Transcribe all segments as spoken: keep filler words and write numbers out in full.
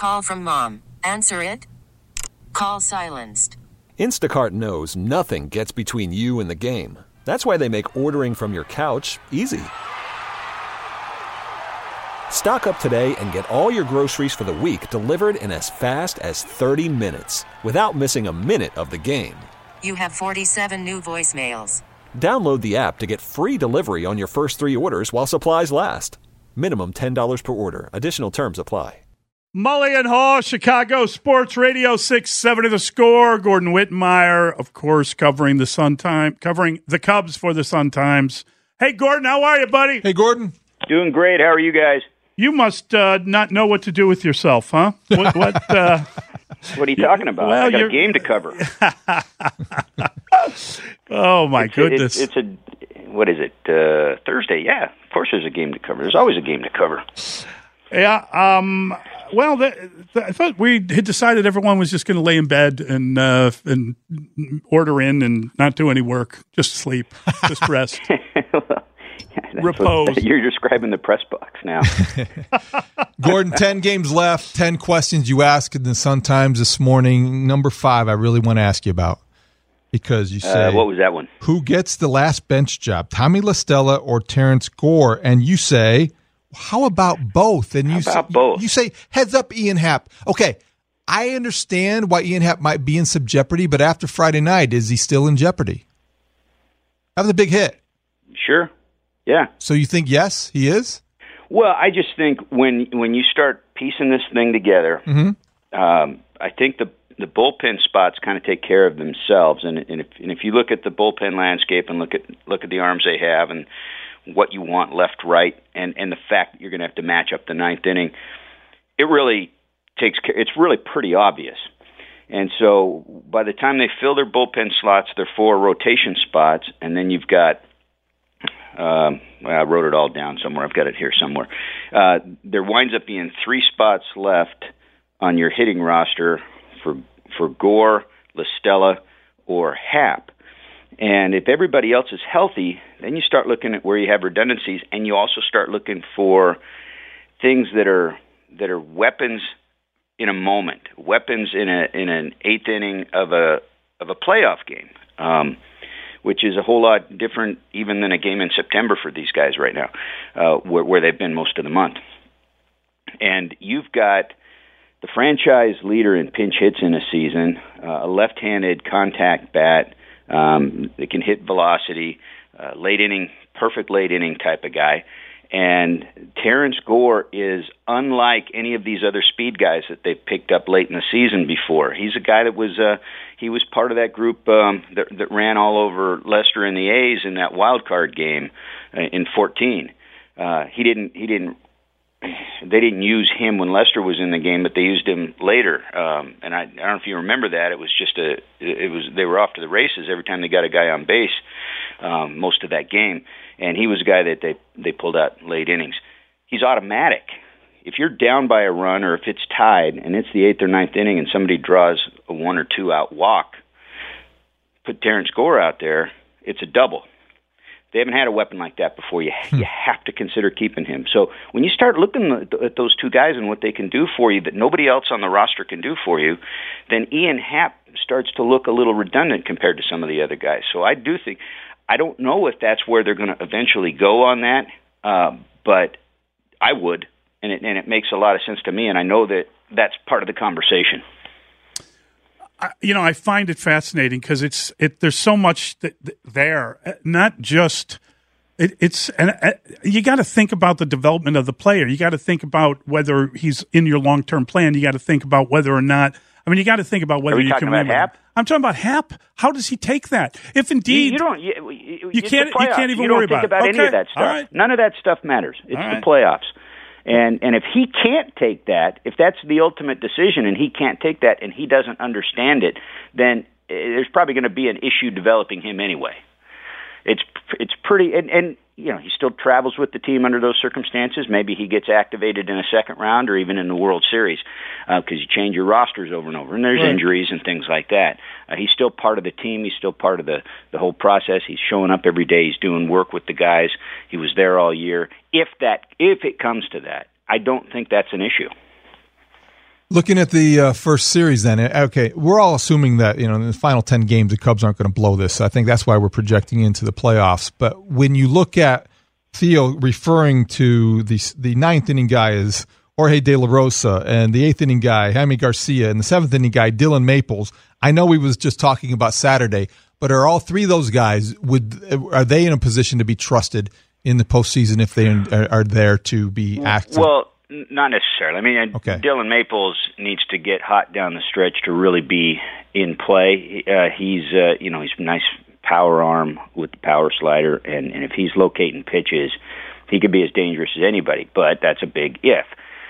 Call from mom. Answer it. Call silenced. Instacart knows nothing gets between you and the game. That's why they make ordering from your couch easy. Stock up today and get all your groceries for the week delivered in as fast as thirty minutes without missing a minute of the game. You have forty-seven new voicemails. Download the app to get free delivery on your first three orders while supplies last. Minimum ten dollars per order. Additional terms apply. Mully and Haw, Chicago Sports Radio, six seventy The Score. Gordon Whitmire, of course, covering the Sun Times, covering the Cubs for the Sun Times. Hey, Gordon, how are you, buddy? Hey, Gordon. Doing great. How are you guys? You must uh, not know what to do with yourself, huh? What? what uh, What are you talking about? Well, I got you're... a game to cover. Oh, my it's goodness. A, it's, it's a, what is it, uh, Thursday? Yeah, of course there's a game to cover. There's always a game to cover. Yeah, um, well, the, the, I thought we had decided everyone was just going to lay in bed and uh, and order in and not do any work, just sleep, just rest. Well, yeah, repose. What, you're describing the press box now. Gordon, ten games left, ten questions you asked in the Sun Times this morning. Number five, I really want to ask you about because you say, uh, what was that one? Who gets the last bench job, Tommy La Stella or Terrence Gore? And you say, how about both? And you how about say, both? You say, heads up, Ian Happ. Okay, I understand why Ian Happ might be in some jeopardy, but after Friday night, is he still in jeopardy? That was a big hit. Sure. Yeah. So you think, yes, he is? Well, I just think when when you start piecing this thing together, mm-hmm. um, I think the the bullpen spots kind of take care of themselves. And, and, if, and if you look at the bullpen landscape and look at look at the arms they have and what you want left, right, and, and the fact that you're going to have to match up the ninth inning, it really takes care. It's really pretty obvious. And so by the time they fill their bullpen slots, their four rotation spots, and then you've got Um, well, I wrote it all down somewhere. I've got it here somewhere. Uh, there winds up being three spots left on your hitting roster for for Gore, La Stella, or Happ. And if everybody else is healthy, then you start looking at where you have redundancies, and you also start looking for things that are that are weapons in a moment, weapons in a in an eighth inning of a of a playoff game. Um, which is a whole lot different even than a game in September for these guys right now, uh, where, where they've been most of the month. And you've got the franchise leader in pinch hits in a season, uh, a left-handed contact bat um, that can hit velocity, uh, late inning, perfect late inning type of guy. And Terrence Gore is unlike any of these other speed guys that they've picked up late in the season before. He's a guy that was uh, he was part of that group um, that, that ran all over Lester and the A's in that wild card game uh, in fourteen. Uh, he didn't he didn't they didn't use him when Lester was in the game, but they used him later. Um, and I, I don't know if you remember that. It was just a it was they were off to the races every time they got a guy on base um, most of that game. And he was a guy that they they pulled out late innings. He's automatic. If you're down by a run or if it's tied and it's the eighth or ninth inning and somebody draws a one or two out walk, put Terrence Gore out there, it's a double. They haven't had a weapon like that before. You you have to consider keeping him. So when you start looking at those two guys and what they can do for you that nobody else on the roster can do for you, then Ian Happ starts to look a little redundant compared to some of the other guys. So I do think, I don't know if that's where they're going to eventually go on that, uh, but I would, and it, and it makes a lot of sense to me, and I know that that's part of the conversation. You know, I find it fascinating because it's it. There's so much th- th- there, not just it, it's and uh, you got to think about the development of the player. You got to think about whether he's in your long term plan. You got to think about whether or not. I mean, you got to think about whether Are we you talking can about win. Happ? I'm talking about Happ. How does he take that? If indeed you, you don't, you, you, you can't, you can't even you don't worry think about, about it. any Okay. of that stuff. Right. None of that stuff matters. It's All the right. playoffs. And and if he can't take that, if that's the ultimate decision and he can't take that and he doesn't understand it, then there's probably going to be an issue developing him anyway. It's it's pretty, and, and you know, he still travels with the team under those circumstances. Maybe he gets activated in a second round or even in the World Series because uh, you change your rosters over and over, and there's right. injuries and things like that. Uh, he's still part of the team. He's still part of the, the whole process. He's showing up every day. He's doing work with the guys. He was there all year. If that, if it comes to that, I don't think that's an issue. Looking at the uh, first series, then, okay, we're all assuming that, you know, in the final ten games, the Cubs aren't going to blow this. I think that's why we're projecting into the playoffs. But when you look at Theo referring to the the ninth inning guy as Jorge De La Rosa, and the eighth inning guy, Jaime Garcia, and the seventh inning guy, Dylan Maples, I know we was just talking about Saturday, but are all three of those guys, would are they in a position to be trusted in the postseason if they are, are there to be active? Well, not necessarily. I mean, okay. Dylan Maples needs to get hot down the stretch to really be in play. Uh, he's, uh, you know, he's a nice power arm with the power slider, and, and if he's locating pitches, he could be as dangerous as anybody, but that's a big if.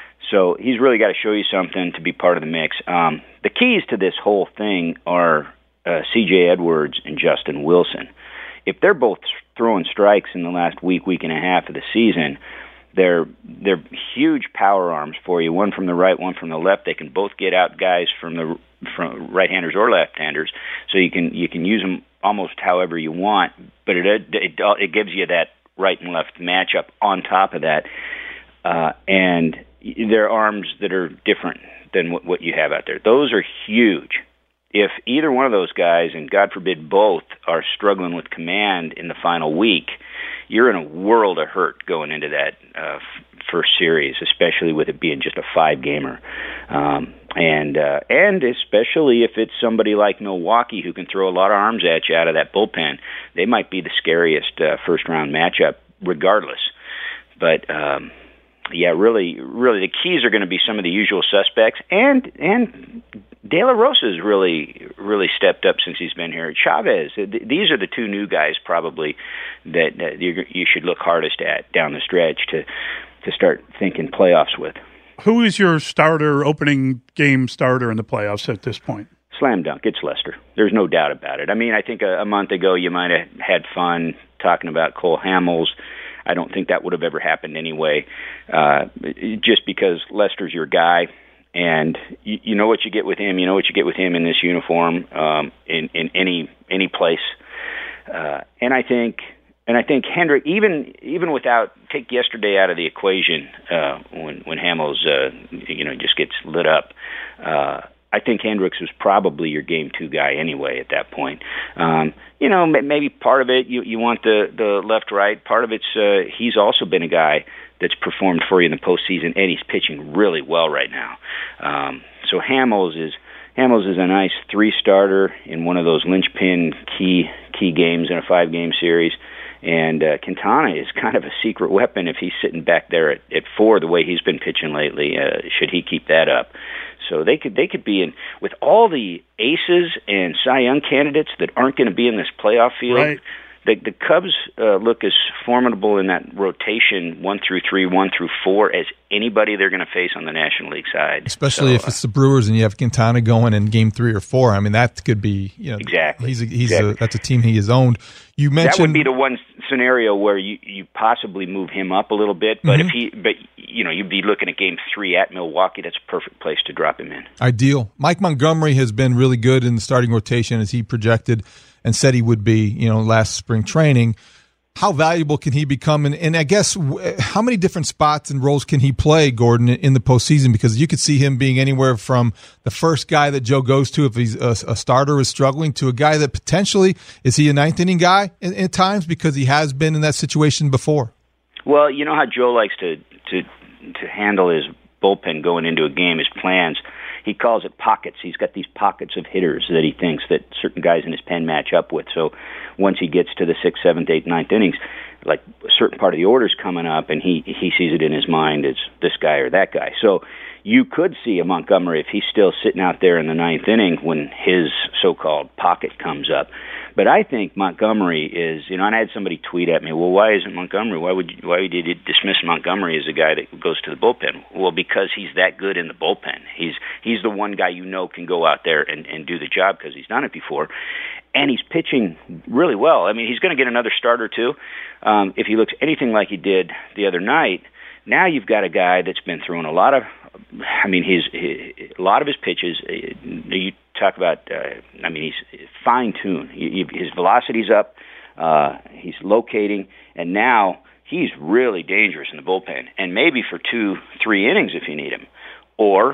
So he's really got to show you something to be part of the mix. Um, the keys to this whole thing are uh, C J Edwards and Justin Wilson. If they're both throwing strikes in the last week, week and a half of the season, They're they're huge power arms for you. One from the right, one from the left. They can both get out guys from the from right-handers or left-handers, so you can you can use them almost however you want. But it it, it gives you that right and left matchup on top of that, uh, and they're arms that are different than what, what you have out there. Those are huge. If either one of those guys, and God forbid both, are struggling with command in the final week, you're in a world of hurt going into that uh, f- first series, especially with it being just a five-gamer. Um, and uh, and especially if it's somebody like Milwaukee who can throw a lot of arms at you out of that bullpen, they might be the scariest uh, first-round matchup regardless. But, um, yeah, really, really the keys are going to be some of the usual suspects, and and De La Rosa's really, really stepped up since he's been here. Chavez, th- these are the two new guys probably that, that you, you should look hardest at down the stretch to to start thinking playoffs with. Who is your starter, opening game starter in the playoffs at this point? Slam dunk. It's Lester. There's no doubt about it. I mean, I think a, a month ago you might have had fun talking about Cole Hamels. I don't think that would have ever happened anyway, uh, just because Lester's your guy. And you, you know what you get with him. You know what you get with him in this uniform, um, in in any any place. Uh, and I think, and I think Hendrick, even even without take yesterday out of the equation, uh, when when Hamels, uh, you know, just gets lit up. Uh, I think Hendricks was probably your game two guy anyway at that point. Um, you know, maybe part of it you you want the the left right. Part of it's uh, he's also been a guy that's performed for you in the postseason, and he's pitching really well right now. Um, so Hamels is Hamels is a nice three-starter in one of those linchpin key key games in a five-game series. And uh, Quintana is kind of a secret weapon if he's sitting back there at, at four the way he's been pitching lately. Uh, should he keep that up? So they could they could be in with all the aces and Cy Young candidates that aren't going to be in this playoff field. Right. The, the Cubs uh, look as formidable in that rotation one through three, one through four as anybody they're going to face on the National League side. Especially so, if it's the Brewers and you have Quintana going in game three or four. I mean, that could be, you know, exactly. He's a, he's exactly. a, that's a team he has owned. You mentioned that would be the one scenario where you, you possibly move him up a little bit, but mm-hmm. if he, but you know, you'd be looking at game three at Milwaukee. That's a perfect place to drop him in. Ideal. Mike Montgomery has been really good in the starting rotation as he projected and said he would be, you know, last spring training. How valuable can he become? And, and I guess how many different spots and roles can he play, Gordon, in the postseason? Because you could see him being anywhere from the first guy that Joe goes to if he's a, a starter is struggling to a guy that potentially, is he a ninth inning guy at, at times because he has been in that situation before? Well, you know how Joe likes to, to, to handle his bullpen going into a game, his plans. He calls it pockets. He's got these pockets of hitters that he thinks that certain guys in his pen match up with. So once he gets to the sixth, seventh, eighth, ninth innings, like a certain part of the order's coming up, and he, he sees it in his mind as this guy or that guy. So you could see a Montgomery if he's still sitting out there in the ninth inning when his so-called pocket comes up. But I think Montgomery is, you know, and I had somebody tweet at me, well, why isn't Montgomery? Why would you, why would you dismiss Montgomery as a guy that goes to the bullpen? Well, because he's that good in the bullpen. He's he's the one guy you know can go out there and, and do the job because he's done it before. And he's pitching really well. I mean, he's going to get another starter, too. Um, if he looks anything like he did the other night, now you've got a guy that's been throwing a lot of, I mean, he's he, a lot of his pitches, you talk about, uh, I mean, he's fine-tuned. He, his velocity's up, uh, he's locating, and now he's really dangerous in the bullpen, and maybe for two, three innings if you need him. Or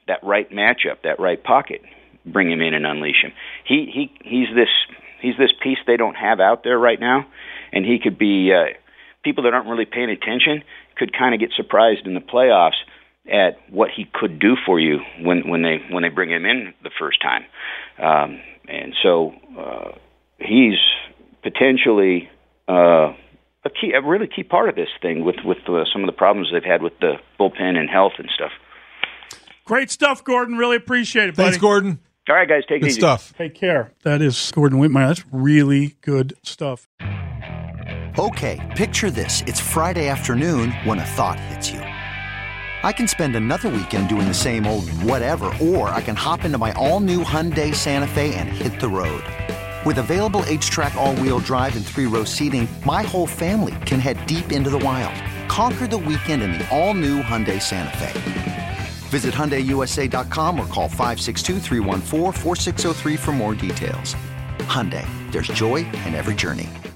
that right matchup, that right pocket, bring him in and unleash him. He he he's this he's this piece they don't have out there right now, and he could be uh, people that aren't really paying attention could kind of get surprised in the playoffs at what he could do for you when when they when they bring him in the first time, um, and so uh, he's potentially uh, a key, a really key part of this thing with with uh, some of the problems they've had with the bullpen and health and stuff. Great stuff, Gordon. Really appreciate it, buddy. Thanks, Gordon. All right, guys, take Good it easy. stuff. Take care. That is Gordon Whitmire. That's really good stuff. Okay, picture this. It's Friday afternoon when a thought hits you. I can spend another weekend doing the same old whatever, or I can hop into my all-new Hyundai Santa Fe and hit the road. With available H-Track all-wheel drive and three-row seating, my whole family can head deep into the wild. Conquer the weekend in the all-new Hyundai Santa Fe. Visit Hyundai U S A dot com or call five six two, three one four, four six zero three for more details. Hyundai, there's joy in every journey.